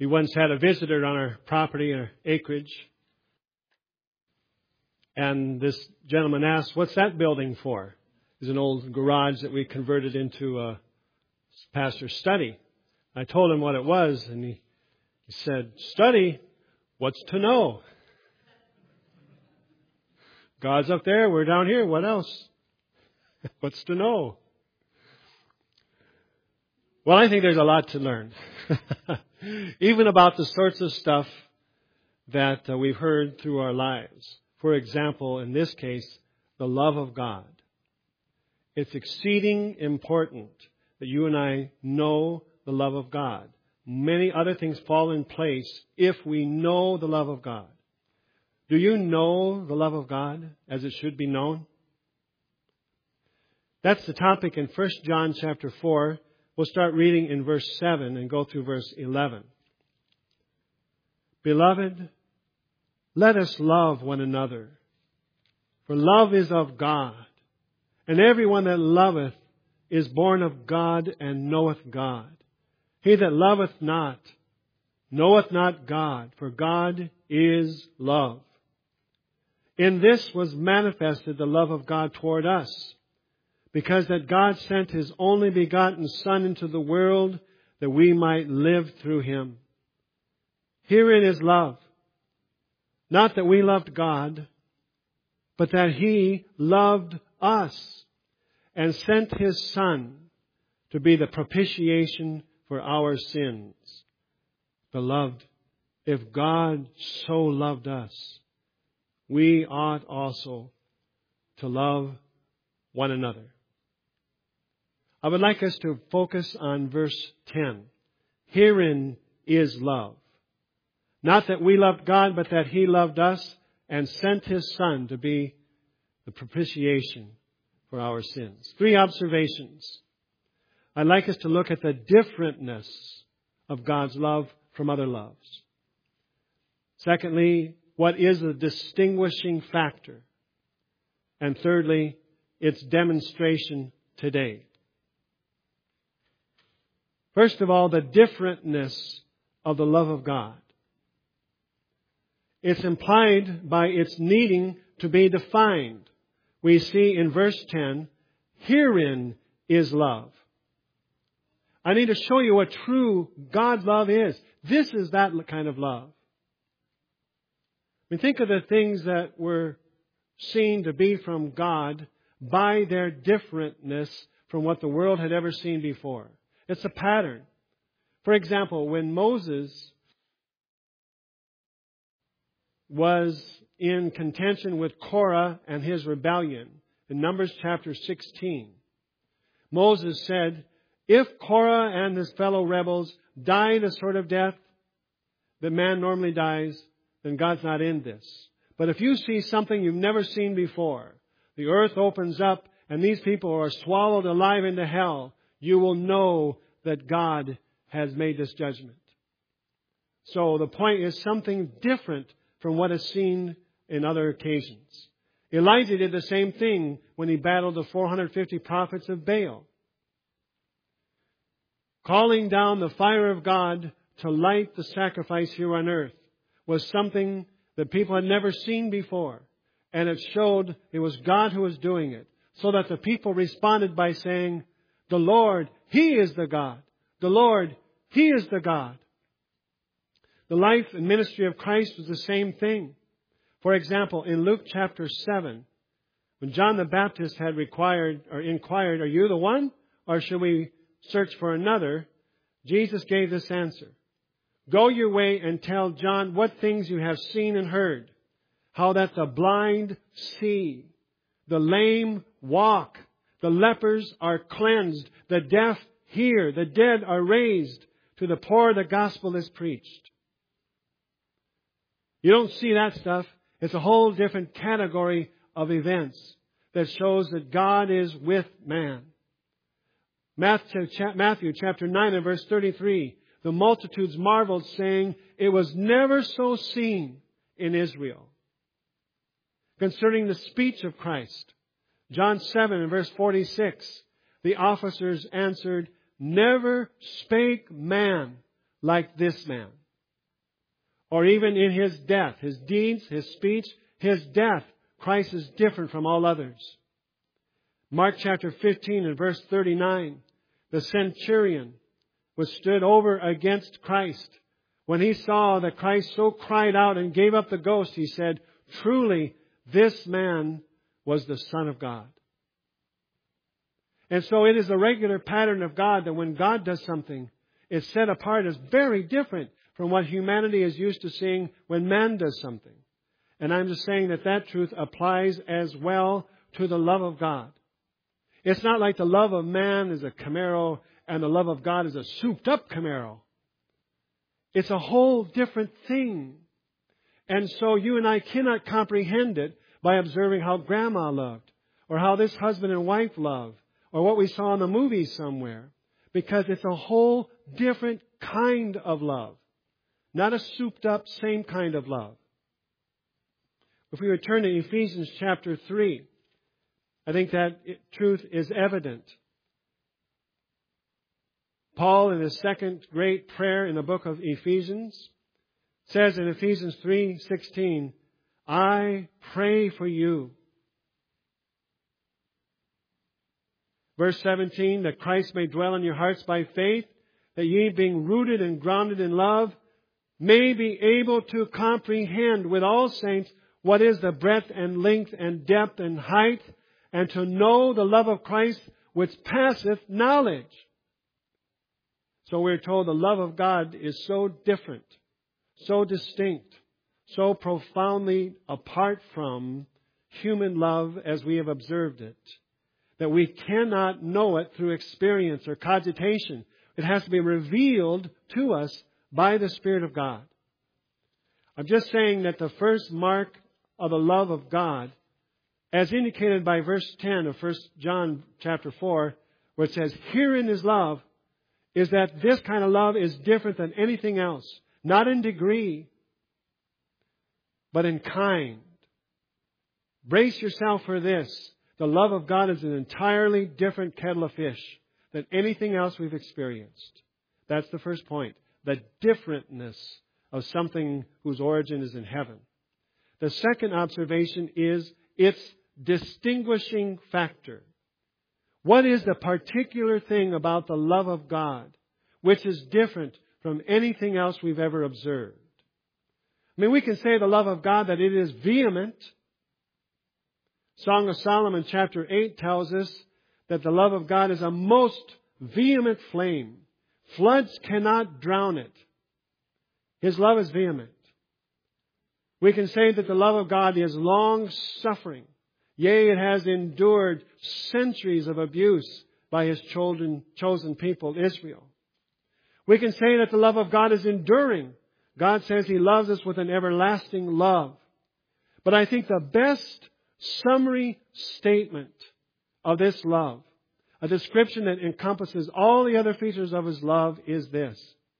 We once had a visitor on our property, our acreage. And this gentleman asked, "What's that building for?" It's an old garage that we converted into a pastor's study. I told him what it was, and he said, "Study? What's to know? God's up there, we're down here. What else? What's to know?" Well, I think there's a lot to learn. Even about the sorts of stuff that we've heard through our lives. For example, in this case, the love of God. It's exceeding important that you and I know the love of God. Many other things fall in place if we know the love of God. Do you know the love of God as it should be known? That's the topic in 1 John chapter 4. We'll start reading in verse 7 and go through verse 11. "Beloved, let us love one another, for love is of God, and everyone that loveth is born of God and knoweth God. He that loveth not knoweth not God, for God is love. In this was manifested the love of God toward us, because that God sent His only begotten Son into the world that we might live through Him. Herein is love, not that we loved God, but that He loved us and sent His Son to be the propitiation for our sins. Beloved, if God so loved us, we ought also to love one another." I would like us to focus on verse 10. Herein is love. Not that we loved God, but that He loved us and sent His Son to be the propitiation for our sins. 3 observations. I'd like us to look at the differentness of God's love from other loves. Secondly, what is the distinguishing factor? And thirdly, its demonstration today. First of all, the differentness of the love of God. It's implied by its needing to be defined. We see in verse 10, "Herein is love." I need to show you what true God love is. This is that kind of love. I mean, think of the things that were seen to be from God by their differentness from what the world had ever seen before. It's a pattern. For example, when Moses was in contention with Korah and his rebellion, in Numbers chapter 16, Moses said, "If Korah and his fellow rebels die the sort of death that man normally dies, then God's not in this. But if you see something you've never seen before, the earth opens up and these people are swallowed alive into hell, you will know that God has made this judgment." So the point is something different from what is seen in other occasions. Elijah did the same thing when he battled the 450 prophets of Baal. Calling down the fire of God to light the sacrifice here on earth was something that people had never seen before. And it showed it was God who was doing it. So that the people responded by saying, "The Lord, He is the God. The Lord, He is the God." The life and ministry of Christ was the same thing. For example, in Luke chapter 7, when John the Baptist had inquired, "Are you the one? Or should we search for another?" Jesus gave this answer. "Go your way and tell John what things you have seen and heard. How that the blind see, the lame walk, the lepers are cleansed, the deaf hear, the dead are raised, to the poor the gospel is preached." You don't see that stuff. It's a whole different category of events that shows that God is with man. Matthew chapter 9 and verse 33, the multitudes marveled, saying, "It was never so seen in Israel." Concerning the speech of Christ, John 7 and verse 46, the officers answered, "Never spake man like this man." or even in His death, His deeds, His speech, His death, Christ is different from all others. Mark chapter 15 and verse 39, the centurion was stood over against Christ. When he saw that Christ so cried out and gave up the ghost, he said, "Truly, this man was the Son of God." And so it is a regular pattern of God that when God does something, it's set apart as very different from what humanity is used to seeing when man does something. And I'm just saying that that truth applies as well to the love of God. It's not like the love of man is a Camaro and the love of God is a souped-up Camaro. It's a whole different thing. And so you and I cannot comprehend it by observing how Grandma loved, or how this husband and wife love, or what we saw in the movie somewhere. Because it's a whole different kind of love. Not a souped-up, same kind of love. If we return to Ephesians chapter 3, I think that truth is evident. Paul, in his second great prayer in the book of Ephesians, says in Ephesians 3:16, "I pray for you." Verse 17, "that Christ may dwell in your hearts by faith, that ye, being rooted and grounded in love, may be able to comprehend with all saints what is the breadth and length and depth and height, and to know the love of Christ which passeth knowledge." So we're told the love of God is so different, so distinct, so profoundly apart from human love as we have observed it, that we cannot know it through experience or cogitation. It has to be revealed to us by the Spirit of God. I'm just saying that the first mark of the love of God, as indicated by verse 10 of 1 John chapter 4, where it says, "Herein is love," is that this kind of love is different than anything else. Not in degree, but in kind. Brace yourself for this. The love of God is an entirely different kettle of fish than anything else we've experienced. That's the first point. The differentness of something whose origin is in heaven. The second observation is its distinguishing factor. What is the particular thing about the love of God which is different from anything else we've ever observed? I mean, we can say the love of God that it is vehement. Song of Solomon chapter 8 tells us that the love of God is a most vehement flame. Floods cannot drown it. His love is vehement. We can say that the love of God is long-suffering. Yea, it has endured centuries of abuse by His chosen people, Israel. We can say that the love of God is enduring. God says He loves us with an everlasting love. But I think the best summary statement of this love, a description that encompasses all the other features of His love, is this.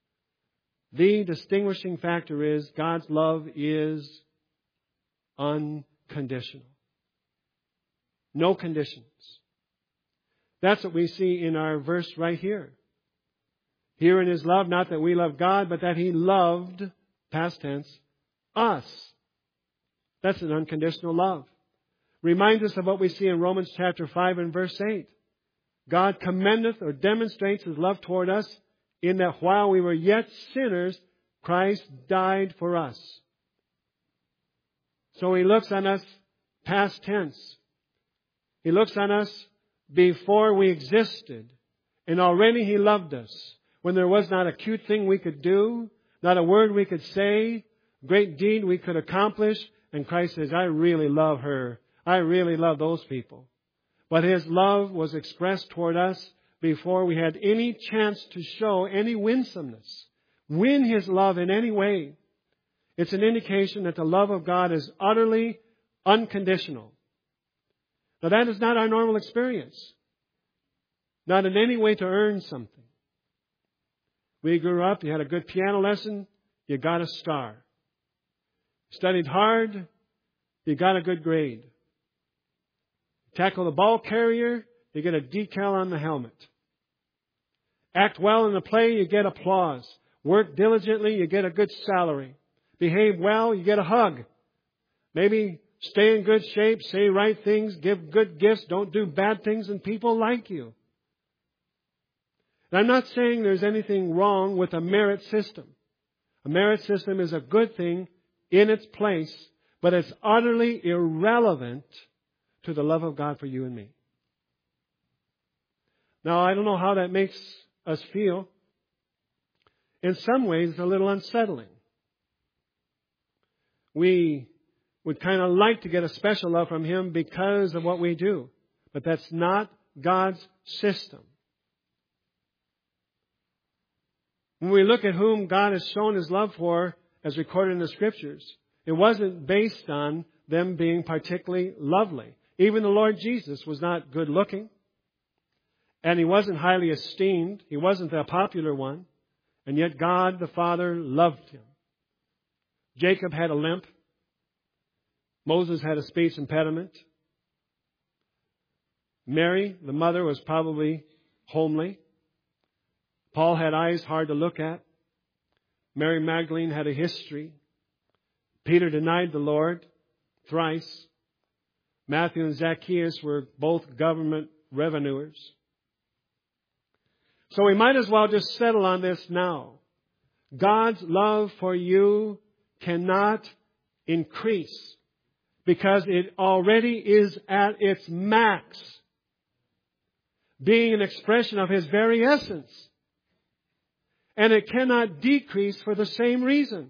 The distinguishing factor is God's love is unconditional. No conditions. That's what we see in our verse right here. Herein is love, not that we love God, but that He loved, past tense, us. That's an unconditional love. Reminds us of what we see in Romans chapter 5 and verse 8. God commendeth or demonstrates His love toward us in that while we were yet sinners, Christ died for us. So He looks on us past tense. He looks on us before we existed. And already He loved us. When there was not a cute thing we could do, not a word we could say, great deed we could accomplish. And Christ says, I really love her. I really love those people. But His love was expressed toward us before we had any chance to show any winsomeness. Win His love in any way. It's an indication that the love of God is utterly unconditional. Now that is not our normal experience. Not in any way to earn something. We grew up, you had a good piano lesson, you got a star. Studied hard, you got a good grade. Tackle the ball carrier, you get a decal on the helmet. Act well in the play, you get applause. Work diligently, you get a good salary. behave well, you get a hug. Maybe stay in good shape, say right things, give good gifts, don't do bad things, and people like you. And I'm not saying there's anything wrong with a merit system. A merit system is a good thing in its place, but it's utterly irrelevant to the love of God for you and me. Now, I don't know how that makes us feel. In some ways, it's a little unsettling. We would kind of like to get a special love from Him because of what we do. But that's not God's system. When we look at whom God has shown His love for, as recorded in the Scriptures, it wasn't based on them being particularly lovely. Even the Lord Jesus was not good looking. And He wasn't highly esteemed. He wasn't the popular one. And yet God the Father loved Him. Jacob had a limp. Moses had a speech impediment. Mary, the mother, was probably homely. Paul had eyes hard to look at. Mary Magdalene had a history. Peter denied the Lord thrice. Matthew and Zacchaeus were both government revenuers. So we might as well just settle on this now. God's love for you cannot increase because it already is at its max, being an expression of His very essence. And it cannot decrease for the same reason.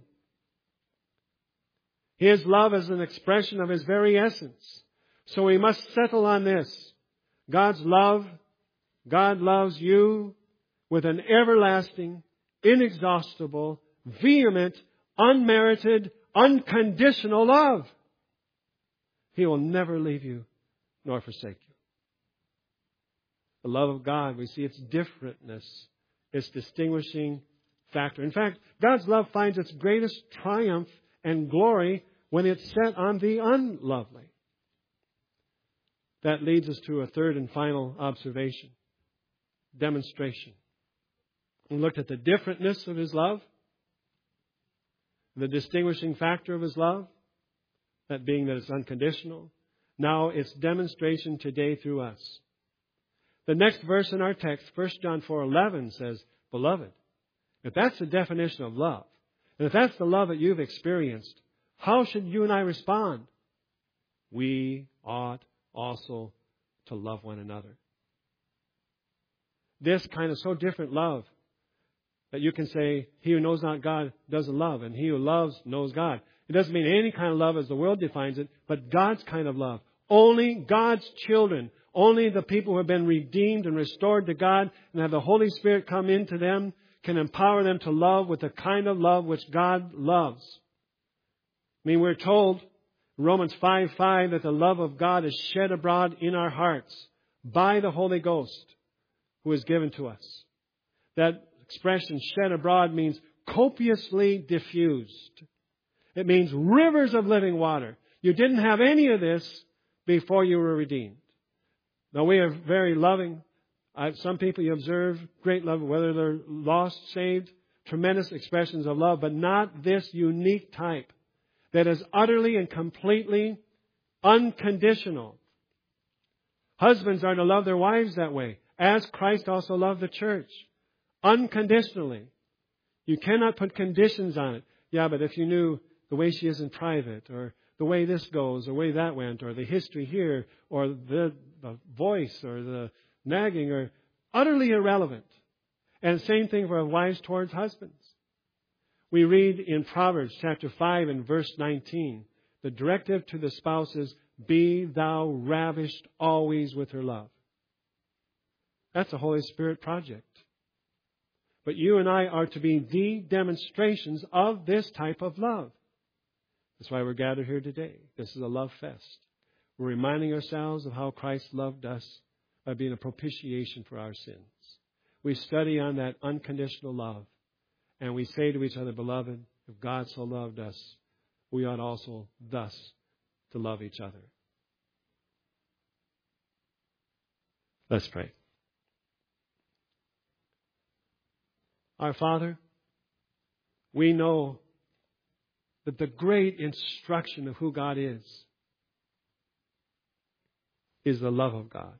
His love is an expression of His very essence. So we must settle on this. God's love, God loves you with an everlasting, inexhaustible, vehement, unmerited, unconditional love. He will never leave you nor forsake you. The love of God, we see its differentness, its distinguishing factor. In fact, God's love finds its greatest triumph and glory when it's set on the unlovely. That leads us to a third and final observation. Demonstration. We looked at the differentness of His love, the distinguishing factor of His love, that being that it's unconditional. Now it's demonstration today through us. The next verse in our text, 1 John 4:11, says, Beloved, if that's the definition of love, and if that's the love that you've experienced, how should you and I respond? We ought also to love one another. This kind of so different love that you can say, he who knows not God doesn't love, and he who loves knows God. It doesn't mean any kind of love as the world defines it, but God's kind of love. Only God's children, only the people who have been redeemed and restored to God and have the Holy Spirit come into them can empower them to love with the kind of love which God loves. I mean, we're told in Romans 5:5 that the love of God is shed abroad in our hearts by the Holy Ghost who is given to us. That expression, shed abroad, means copiously diffused. It means rivers of living water. You didn't have any of this before you were redeemed. Now, we are very loving. Some people you observe great love, whether they're lost, saved, tremendous expressions of love, but not this unique type that is utterly and completely unconditional. Husbands are to love their wives that way, as Christ also loved the church. Unconditionally. You cannot put conditions on it. Yeah, but if you knew the way she is in private, or the way this goes, or the way that went, or the history here, or the voice, or the nagging, or utterly irrelevant. And same thing for wives towards husbands. We read in Proverbs chapter 5 and verse 19, the directive to the spouse is, be thou ravished always with her love. That's a Holy Spirit project. But you and I are to be the demonstrations of this type of love. That's why we're gathered here today. This is a love fest. We're reminding ourselves of how Christ loved us by being a propitiation for our sins. We study on that unconditional love. And we say to each other, Beloved, if God so loved us, we ought also thus to love each other. Let's pray. Our Father, we know that the great instruction of who God is the love of God.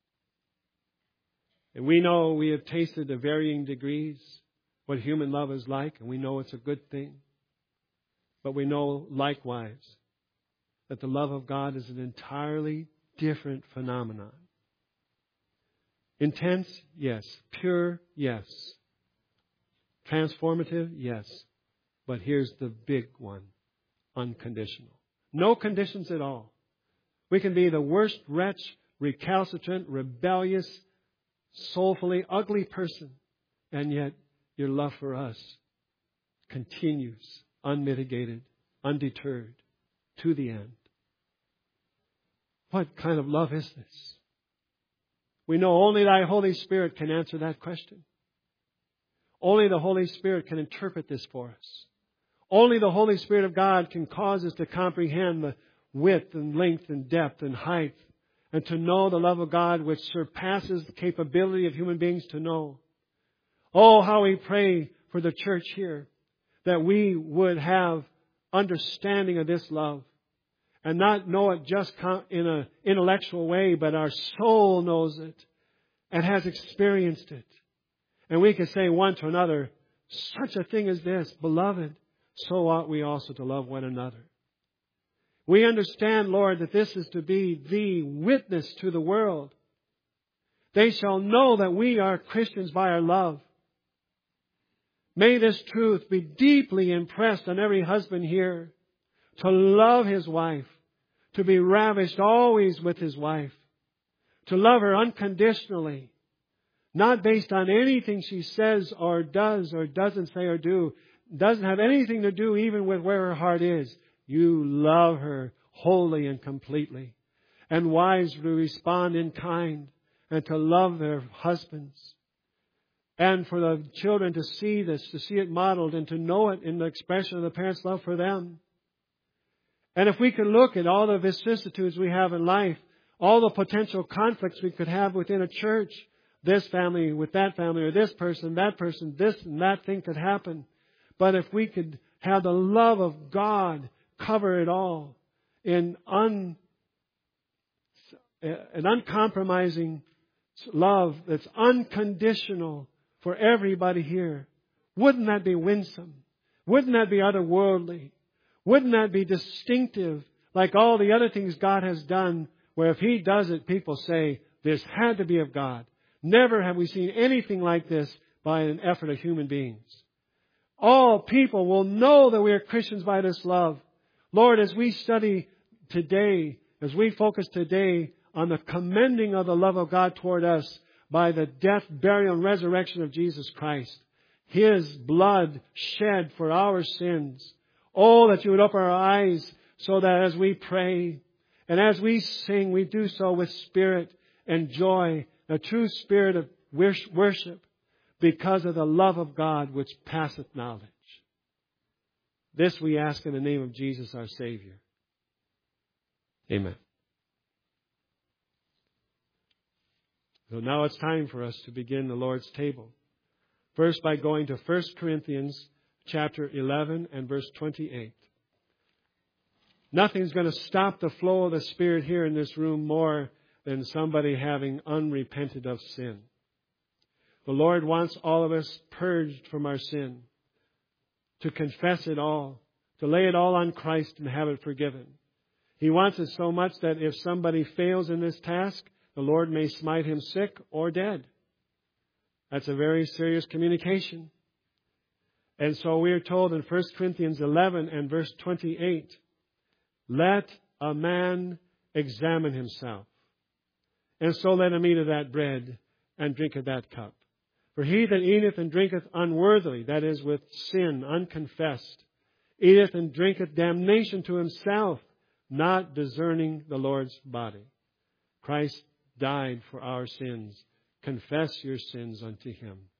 And we know we have tasted to varying degrees what human love is like, and we know it's a good thing. But we know likewise that the love of God is an entirely different phenomenon. Intense, yes. Pure, yes. Transformative, yes. But here's the big one. Unconditional. No conditions at all. We can be the worst wretch, recalcitrant, rebellious, soulfully ugly person, and yet your love for us continues unmitigated, undeterred, to the end. What kind of love is this? We know only Thy Holy Spirit can answer that question. Only the Holy Spirit can interpret this for us. Only the Holy Spirit of God can cause us to comprehend the width and length and depth and height, and to know the love of God which surpasses the capability of human beings to know. Oh, how we pray for the church here, that we would have understanding of this love, and not know it just in an intellectual way, but our soul knows it and has experienced it. And we can say one to another, such a thing as this, beloved, so ought we also to love one another. We understand, Lord, that this is to be the witness to the world. They shall know that we are Christians by our love. May this truth be deeply impressed on every husband here, to love his wife, to be ravished always with his wife, to love her unconditionally, not based on anything she says or doesn't say or do. Doesn't have anything to do even with where her heart is. You love her wholly and completely. And wives to respond in kind and to love their husbands. And for the children to see this, to see it modeled and to know it in the expression of the parents' love for them. And if we could look at all the vicissitudes we have in life, all the potential conflicts we could have within a church, this family with that family, or this person, this and that thing could happen. But if we could have the love of God cover it all in an uncompromising love that's unconditional for everybody here, wouldn't that be winsome? Wouldn't that be otherworldly? Wouldn't that be distinctive like all the other things God has done, where if He does it, people say, this had to be of God. Never have we seen anything like this by an effort of human beings. All people will know that we are Christians by this love. Lord, as we study today, as we focus today on the commending of the love of God toward us by the death, burial, and resurrection of Jesus Christ, His blood shed for our sins. Oh, that you would open our eyes so that as we pray and as we sing, we do so with spirit and joy, a true spirit of worship, because of the love of God which passeth knowledge. This we ask in the name of Jesus our Savior. Amen. So now it's time for us to begin the Lord's table. First by going to 1 Corinthians chapter 11 and verse 28. Nothing's going to stop the flow of the Spirit here in this room more than somebody having unrepented of sin. The Lord wants all of us purged from our sin, to confess it all, to lay it all on Christ and have it forgiven. He wants it so much that if somebody fails in this task, the Lord may smite him sick or dead. That's a very serious communication. And so we are told in 1 Corinthians 11 and verse 28, let a man examine himself, and so let him eat of that bread and drink of that cup. For he that eateth and drinketh unworthily, that is, with sin unconfessed, eateth and drinketh damnation to himself, not discerning the Lord's body. Christ died for our sins. Confess your sins unto Him.